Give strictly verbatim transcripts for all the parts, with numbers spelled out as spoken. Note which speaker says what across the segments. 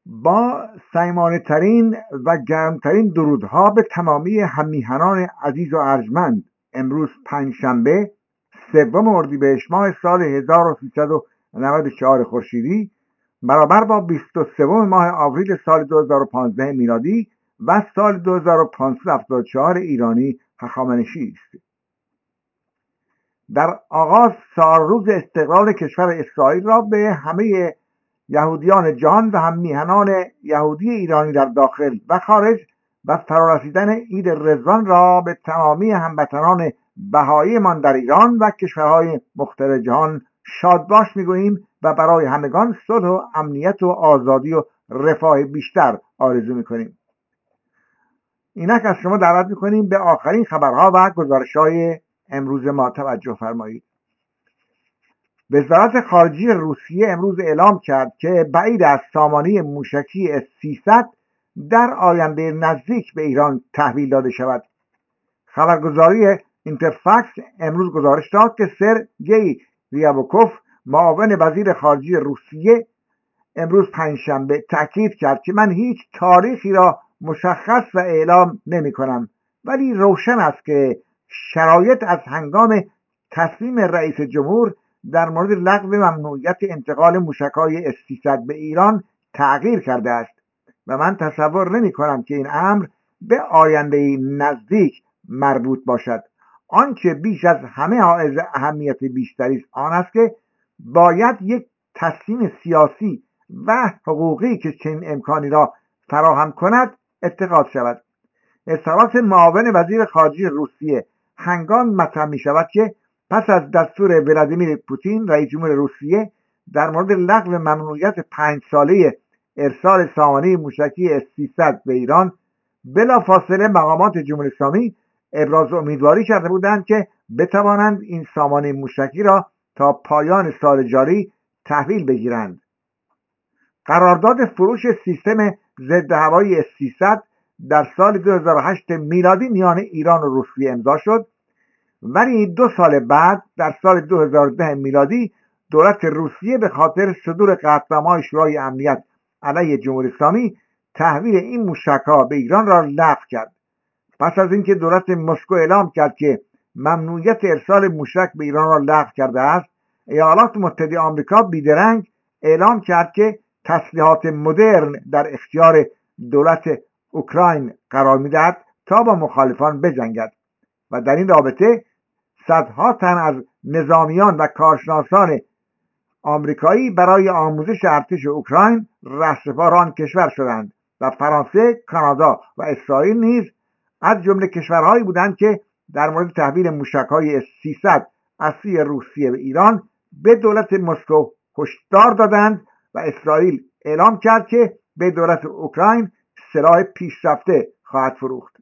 Speaker 1: با صمیمانه ترین و گرمترین درودها به تمامی هممیهنان عزیز و ارجمند، امروز پنجشنبه سوم اردیبهشت ماه سال هزار و سیصد و نود و چهار خورشیدی برابر با بیست و سوم ماه آوریل سال دو هزار و پانزده میلادی و سال دو هزار و پانصد و هفتاد و چهار ایرانی هخامنشی است. در آغاز سالروز استقلال کشور اسرائیل را به همه یهودیان جهان و هم میهنان یهودی ایرانی در داخل و خارج و فرارسیدن عید رضوان را به تمامی هموطنان بهایی من در ایران و کشورهای مختلف جهان شادباش میگوییم و برای همگان صلح و امنیت و آزادی و رفاه بیشتر آرزو میکنیم. اینک از شما دعوت میکنیم به آخرین خبرها و گزارش‌های امروز ما توجه فرمایید. وزارت خارجه روسیه امروز اعلام کرد که بعید است سامانه موشکی اس سیصد در آینده نزدیک به ایران تحویل داده شود. خبرگزاری اینترفکس امروز گزارش داد که سرگئی ریابوکوف معاون وزیر خارجه روسیه امروز پنجشنبه تاکید کرد که من هیچ تاریخی را مشخص و اعلام نمی کنم، ولی روشن است که شرایط از هنگام تصمیم رئیس جمهور در مورد لغو ممنوعیت انتقال موشک‌های اس سیصد به ایران تغییر کرده است و من تصور نمی کنم که این امر به آینده نزدیک مربوط باشد. آنچه بیش از همه حائز اهمیت بیشتری است آن است که باید یک تصمیم سیاسی و حقوقی که چنین امکانی را فراهم کند اتخاذ شود. اظهارات معاون وزیر خارجه روسیه هنگام مطرح می شود که پس از دستور ولادیمیر پوتین رئیس جمهور روسیه در مورد لغو ممنوعیت پنج ساله ارسال سامانه موشکی اس سیصد به ایران، بلافاصله مقامات جمهوری اسلامی ابراز امیدواری کرده بودند که بتوانند این سامانه موشکی را تا پایان سال جاری تحویل بگیرند. قرارداد فروش سیستم ضد هوایی اس سیصد در سال دو هزار و هشت میلادی میان ایران و روسیه امضا شد، ولی دو سال بعد در سال دو هزار و ده میلادی دولت روسیه به خاطر صدور قطعنامه‌های شورای امنیت علیه جمهوری اسلامی تحویل این موشک‌ها به ایران را لغو کرد. پس از اینکه دولت مسکو اعلام کرد که ممنوعیت ارسال موشک به ایران را لغو کرده است، ایالات متحده آمریکا بیدرنگ اعلام کرد که تسلیحات مدرن در اختیار دولت اوکراین قرار می‌دهد تا با مخالفان بجنگد و در این رابطه صدها تن از نظامیان و کارشناسان آمریکایی برای آموزش ارتش اوکراین رهسپار آن کشور شدند و فرانسه، کانادا و اسرائیل نیز از جمله کشورهایی بودند که در مورد تحویل موشک‌های اس سیصد از سوی روسیه به ایران به دولت مسکو هشدار دادند و اسرائیل اعلام کرد که به دولت اوکراین سلاح پیشرفته خواهد فروخت.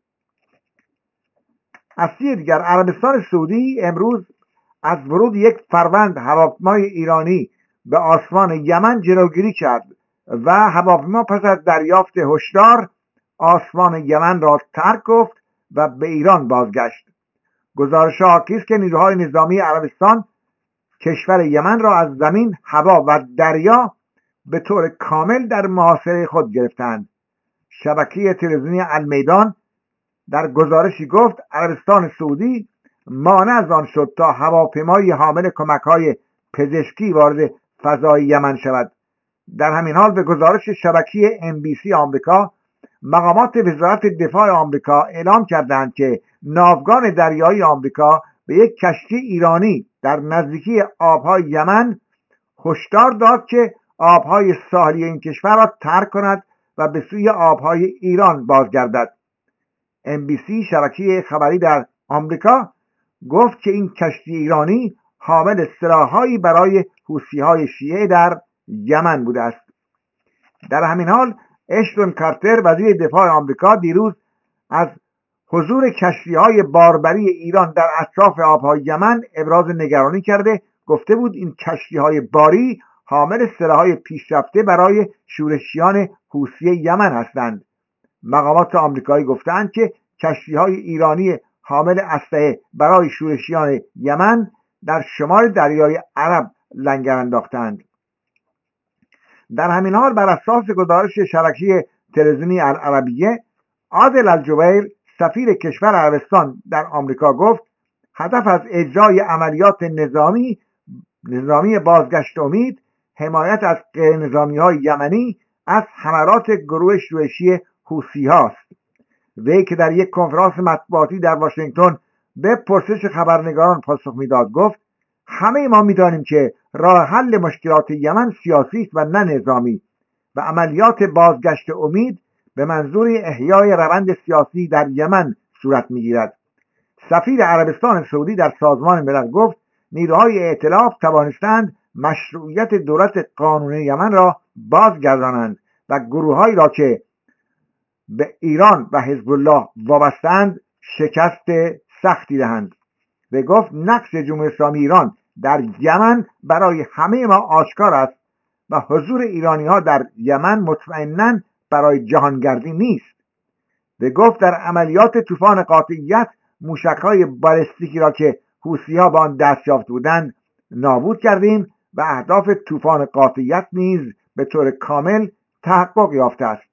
Speaker 1: از سوی دیگر عربستان سعودی امروز از ورود یک فروند هواپیمای ایرانی به آسمان یمن جلوگیری کرد و هواپیما پس از دریافت هشدار آسمان یمن را ترک گفت و به ایران بازگشت. گزارش‌ها حاکی است که نیروهای نظامی عربستان کشور یمن را از زمین، هوا و دریا به طور کامل در محاصره خود گرفتند. شبکه تلویزیونی المیدان در گزارشی گفت عربستان سعودی مانع از آن شد تا هواپیمای حامل کمک‌های پزشکی وارد فضای یمن شود. در همین حال به گزارش شبکه ام بی سی آمریکا، مقامات وزارت دفاع آمریکا اعلام کردند که ناوگان دریایی آمریکا به یک کشتی ایرانی در نزدیکی آبهای یمن هشدار داد که آبهای ساحلی این کشور را ترک کند و به سوی آبهای ایران بازگردد. ام بی سی شبکه خبری در آمریکا گفت که این کشتی ایرانی حامل سلاح‌هایی برای حوثی‌های شیعه در یمن بوده است. در همین حال اشتون کارتر وزیر دفاع آمریکا دیروز از حضور کشتی‌های باربری ایران در اطراف آبهای یمن ابراز نگرانی کرده گفته بود این کشتی‌های باری حامل سلاح‌های پیشرفته برای شورشیان حوثی یمن هستند. مقامات آمریکایی گفتند که کشتی‌های ایرانی حامل اسلحه برای شورشیان یمن در شمال دریای عرب لنگر انداختند. در همین حال بر اساس گزارش شبکه تلویزیونی العربیه، عادل الجبیر سفیر کشور عربستان در آمریکا گفت هدف از اجرای عملیات نظامی نظامی بازگشت امید حمایت از غیر نظامی های یمنی از حملات گروه شورشی حوثی هاست. وی که در یک کنفرانس مطبوعاتی در واشنگتن به پرسش خبرنگاران پاسخ میداد گفت همه ما میدانیم که راه حل مشکلات یمن سیاسی است و نه نظامی و عملیات بازگشت امید به منظور احیای روند سیاسی در یمن صورت میگیرد. سفیر عربستان سعودی در سازمان ملل گفت نیروهای ائتلاف توانستند مشروعیت دولت قانونی یمن را بازگردانند و گروههایی را که به ایران و حزب الله وابستند شکست سختی دهند. و گفت نقش جمهوری اسلامی ایران در یمن برای همه ما آشکار است و حضور ایرانی ها در یمن مطمئناً برای جهانگردی نیست. و گفت در عملیات طوفان قاطعیت موشک‌های بالستیکی را که حوثی‌ها به آن دست یافته بودند نابود کردیم و اهداف طوفان قاطعیت نیز به طور کامل تحقق یافته است.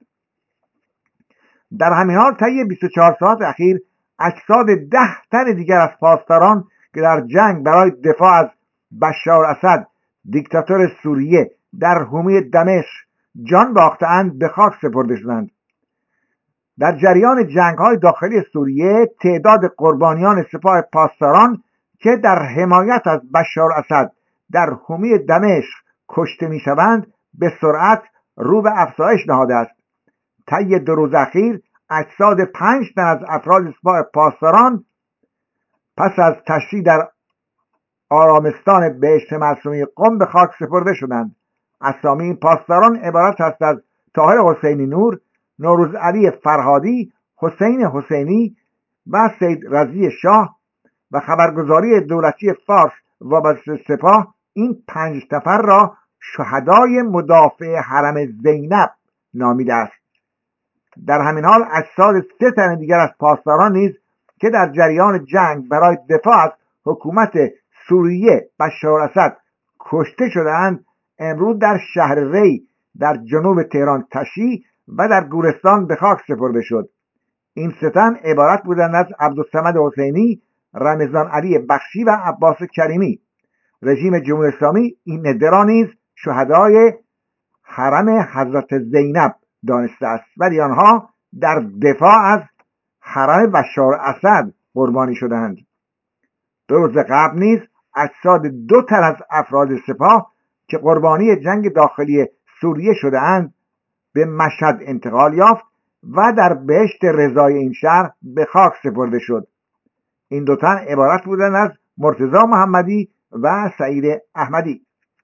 Speaker 1: در همین حال طی بیست و چهار ساعت اخیر اجساد ده تن دیگر از پاسداران که در جنگ برای دفاع از بشار اسد دیکتاتور سوریه در حومه دمشق جان باخته‌اند به خاک سپرده شدند. در جریان جنگ‌های داخلی سوریه تعداد قربانیان سپاه پاسداران که در حمایت از بشار اسد در حومه دمشق کشته می‌شوند به سرعت رو به افزایش نهاده است. طی دو روز اخیر اجساد پنج تن از افراد سپاه پاسداران پس از تشییع در آرامستان بهشت معصومه قم به خاک سپرده شدند. اسامی این پاسداران عبارت است از طاهر حسینی نور، نوروز علی فرهادی، حسین حسینی و سید رضی شاه و خبرگزاری دولتی فارس وابسته سپاه این پنج نفر را شهدای مدافع حرم زینب نامیده است. در همین حال اجساد سه تن دیگر از پاسداران نیز که در جریان جنگ برای دفاع از حکومت سوریه بشار اسد کشته شده‌اند امروز در شهر ری در جنوب تهران تشییع و در گورستان به خاک سپرده شد. این سه تن عبارت بودند از عبدالصمد حسینی، رمضان علی بخشی و عباس کریمی. رژیم جمهوری اسلامی این عده را نیز شهدای حرم حضرت زینب دانسته است، ولی آنها در دفاع از حرم بشار اسد قربانی شدند. دو روز قبل نیز اجساد دو تن از افراد سپاه که قربانی جنگ داخلی سوریه شده اند به مشهد انتقال یافت و در بهشت رضای این شهر به خاک سپرده شد. این دو تن عبارت بودند از مرتضی محمدی و سعید احمدی.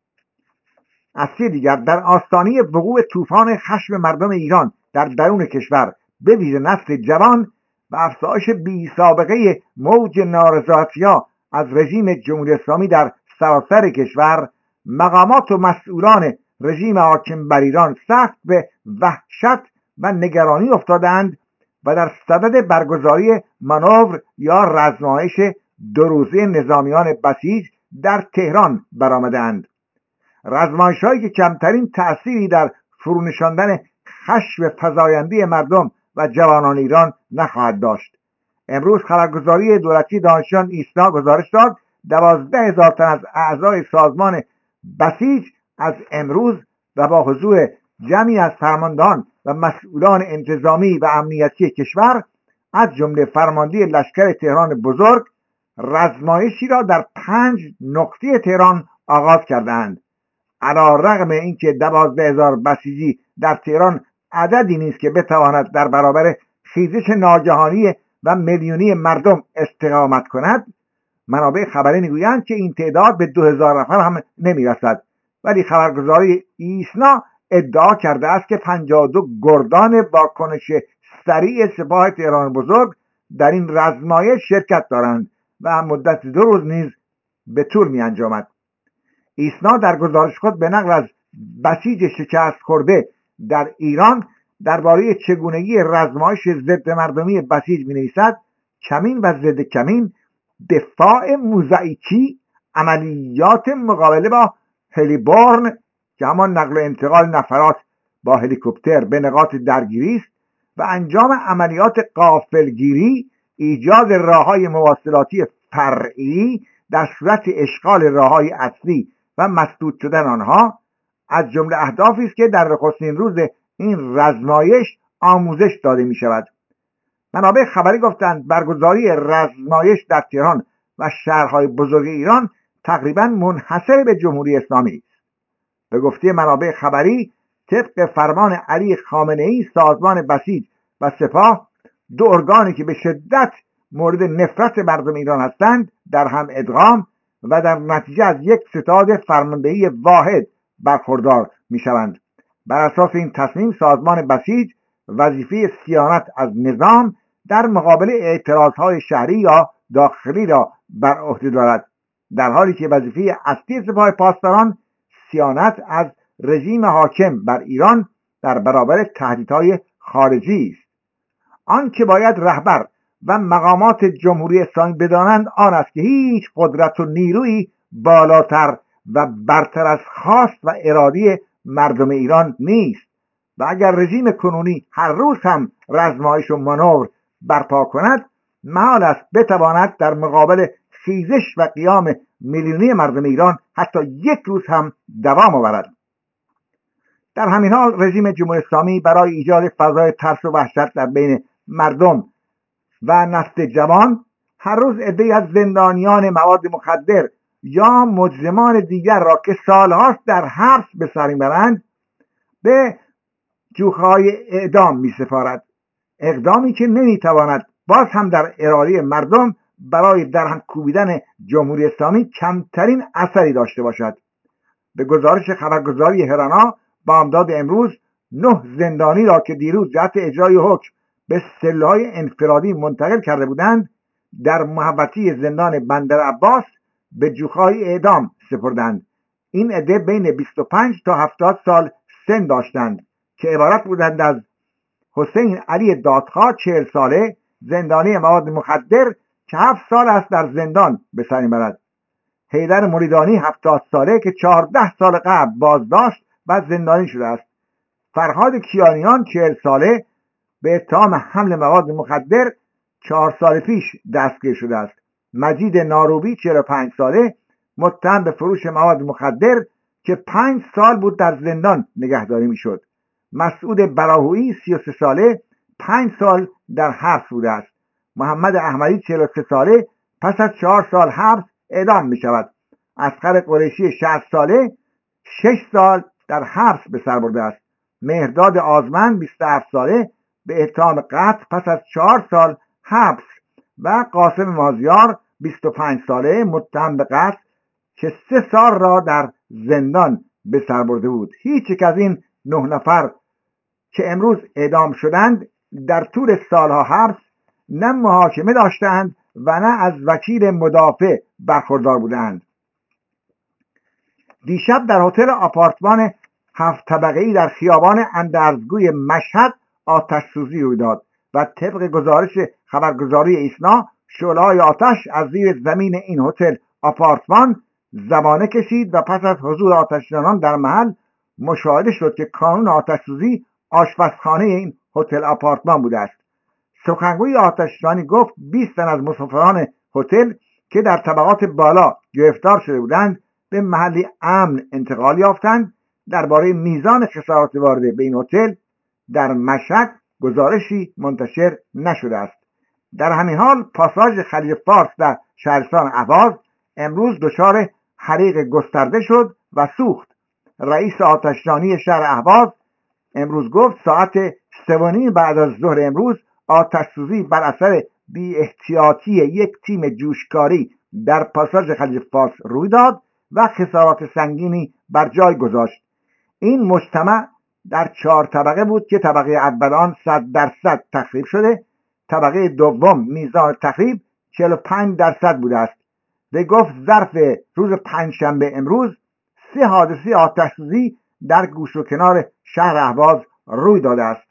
Speaker 1: از سوی دیگر در آستانه وقوع طوفان خشم مردم ایران در درون کشور به ویژه نسل جوان و افزایش بی سابقه موج نارضایتی‌ها از رژیم جمهوری اسلامی در سراسر کشور، مقامات و مسئولان رژیم حاکم بر ایران سخت به وحشت و نگرانی افتادند و در صدد برگزاری مانور یا رزمایش دو روزه نظامیان بسیج در تهران برآمدند. رزمایش‌هایی که کمترین تأثیری در فرونشاندن خشم فزاینده مردم و جوانان ایران نخواهد داشت. امروز خبرگزاری دولتی دانشجویان ایسنا گزارش داد دوازده هزار تن از اعضای سازمان بسیج از امروز و با حضور جمعی از فرماندهان و مسئولان انتظامی و امنیتی کشور از جمله فرمانده لشکر تهران بزرگ رزمایشی را در پنج نقطه تهران آغاز کردند. علی رغم اینکه دوازده هزار بسیجی در تهران عددی نیست که بتواند در برابر خیزش ناگهانی و میلیونی مردم استقامت کند، منابع خبری میگویند که این تعداد به دو هزار نفر هم نمیرسد، ولی خبرگزاری ایسنا ادعا کرده است که پنجاه و دو گردان واکنش سریع سپاه تهران بزرگ در این رزمایش شرکت دارند و مدت دو روز نیز به طول می انجامد. ایسنا در گزارش خود به نقل از بسیج شکست خورده در ایران درباره چگونگی رزمایش ضد مردمی بسیج می نویسد: کمین و ضد کمین، دفاع موزاییکی، عملیات مقابله با هلیبورن، که همان نقل و انتقال نفرات با هلیکوپتر به نقاط درگیری است و انجام عملیات غافلگیری، ایجاد راههای مواصلاتی فرعی در صورت اشغال راههای اصلی و مسدود شدن آنها از جمله اهدافی است که در نخستین روز این رزمایش آموزش داده می شود. منابع خبری گفتند برگزاری رزمایش در تهران و شهرهای بزرگ ایران تقریبا منحصر به جمهوری اسلامی است. به گفته منابع خبری طبق فرمان علی خامنه ای سازمان بسیج و سپاه، دو ارگانی که به شدت مورد نفرت مردم ایران هستند در هم ادغام و در نتیجه از یک ستاد فرماندهی واحد برخوردار می شوند. بر اساس این تصمیم سازمان بسیج وظیفه صیانت از نظام در مقابل اعتراضهای شهری یا داخلی را بر عهده دارد، در حالی که وظیفه اصلی سپاه پاسداران صیانت از رژیم حاکم بر ایران در برابر تهدیدهای خارجی است. آن که باید رهبر و مقامات جمهوری اسلامی بدانند آن است که هیچ قدرت و نیرویی بالاتر و برتر از خواست و اراده مردم ایران نیست و اگر رژیم کنونی هر روز هم رزمایش و مانور برپا کند، محال است بتواند در مقابل خیزش و قیام میلیونی مردم ایران حتی یک روز هم دوام آورد. در همین حال رژیم جمهوری اسلامی برای ایجاد فضای ترس و وحشت در بین مردم و نسل جوان هر روز عده‌ای از زندانیان مواد مخدر یا مجرمان دیگر را که سالهاست در حبس به سر میبرند به جوخه‌های اعدام می سپارد. اقدامی که نمیتواند باز هم در اراده مردم برای درهم کوبیدن جمهوری اسلامی کمترین اثری داشته باشد. به گزارش خبرگزاری هرانا بامداد امروز نه زندانی را که دیروز جهت اجرای حکم به سلول‌های انفرادی منتقل کرده بودند در محوطه زندان بندر عباس به جوخه‌های اعدام سپردند. این عده بین بیست و پنج تا هفتاد سال سن داشتند که عبارت بودند از حسین علی دادخواه چهل ساله زندانی مواد مخدر که هفت سال است در زندان به سر میبرد، حیدر مریدانی هفتاد ساله که چهارده سال قبل بازداشت و زندانی شده است، فرهاد کیانیان چهل ساله به اتهام حمل مواد مخدر چهار سال پیش دستگیر شده است، مجید ناروبی چهل و پنج ساله متهم به فروش مواد مخدر که پنج سال بود در زندان نگهداری میشد، مسعود براهویی سی و سه ساله پنج سال در حبس بوده است، محمد احمدی چهل و سه ساله پس از چهار سال حبس اعدام می شود، اصغر قریشی شصت ساله شش سال در حبس به سر برده است، مهرداد آزمند بیست و هفت ساله به اتهام قتل پس از چهار سال حبس و قاسم مازیار بیست و پنج ساله متهم به قتل که سه سال را در زندان به سر برده بود. هیچ یک از این نه نفر که امروز اعدام شدند در طول سالها حبس نه محاکمه داشتند و نه از وکیل مدافع برخوردار بودند. دیشب در هتل آپارتمان هفت طبقه‌ای در خیابان اندرزگوی مشهد آتش سوزی روی داد و طبق گزارش خبرگزاری ایسنا شعله‌های آتش از زیر زمین این هتل آپارتمان زبانه کشید و پس از حضور آتش‌نشانان در محل مشاهده شد که کانون آتش سوزی آشپزخانه این هتل آپارتمان بوده است. سخنگوی آتش‌نشانی گفت بیست تن از مسافران هتل که در طبقات بالا گرفتار شده بودند به محلی امن انتقال یافتند. درباره میزان خسارات وارده به این هتل در مشهد گزارشی منتشر نشده است. در همین حال پاساژ خلیج فارس در شهرستان اهواز امروز دچار حریق گسترده شد و سوخت. رئیس آتش‌نشانی شهر اهواز امروز گفت ساعت سه و نیم بعد از ظهر امروز آتش سوزی بر اثر بی احتیاطی یک تیم جوشکاری در پاساژ خلیج فارس روی داد و خسارات سنگینی بر جای گذاشت. این مجتمع در چهار طبقه بود که طبقه اول آن صد درصد تخریب شده، طبقه دوم میزان تخریب چهل و پنج درصد بوده است. و گفت ظرف روز پنجشنبه امروز سه حادثه آتش سوزی در گوش و کنار شهر اهواز روی داده است.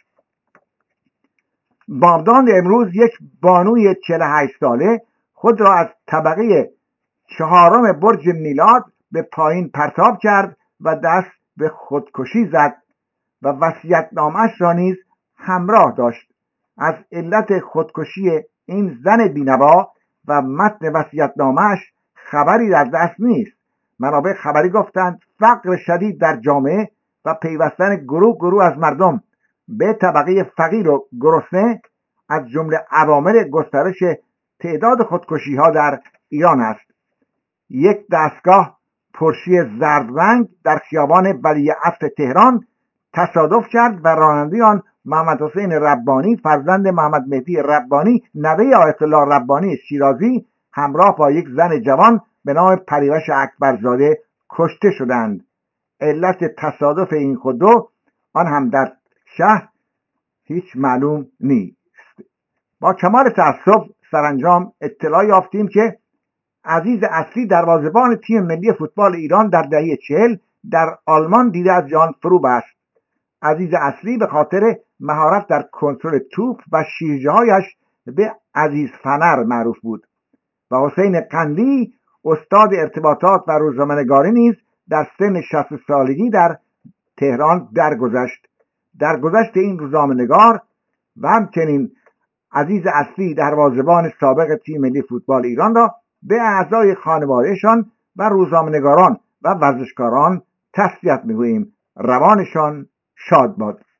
Speaker 1: بامداد امروز یک بانوی چهل و هشت ساله خود را از طبقه چهارم برج میلاد به پایین پرتاب کرد و دست به خودکشی زد و وصیت‌نامه‌اش را نیز همراه داشت. از علت خودکشی این زن بینوا و متن وصیت‌نامه‌اش خبری در دست نیست. منابع خبری گفتند فقر شدید در جامعه و پیوستن گروه گروه از مردم به طبقه فقیر و گرسنه از جمله عوامل گسترش تعداد خودکشی ها در ایران است. یک دستگاه پرشی زرد رنگ در خیابان ولیعصر تهران تصادف کرد و راننده آن محمد حسین ربانی فرزند محمد مهدی ربانی نوه آیت الله ربانی شیرازی همراه با یک زن جوان به نام پریوش اکبرزاده کشته شدند. علت تصادف این خودرو آن هم در شهر هیچ معلوم نیست. با کمال تأسف سرانجام اطلاع یافتیم که عزیز اصلی دروازه‌بان تیم ملی فوتبال ایران در دهه چهل در آلمان دیده از جان فرو بست. عزیز اصلی به خاطر مهارت در کنترل توپ و شیرجه‌هایش به عزیز فنر معروف بود و حسین قندی استاد ارتباطات و روزنامه‌نگاری نیز در سن شصت سالگی در تهران درگذشت. درگذشت این روزنامه‌نگار و همچنین عزیز اصلی دروازه‌بان سابق تیم ملی فوتبال ایران را به اعضای خانوادهشان و روزنامه‌نگاران و ورزشکاران تسلیت می‌گوییم. روانشان شاد باد.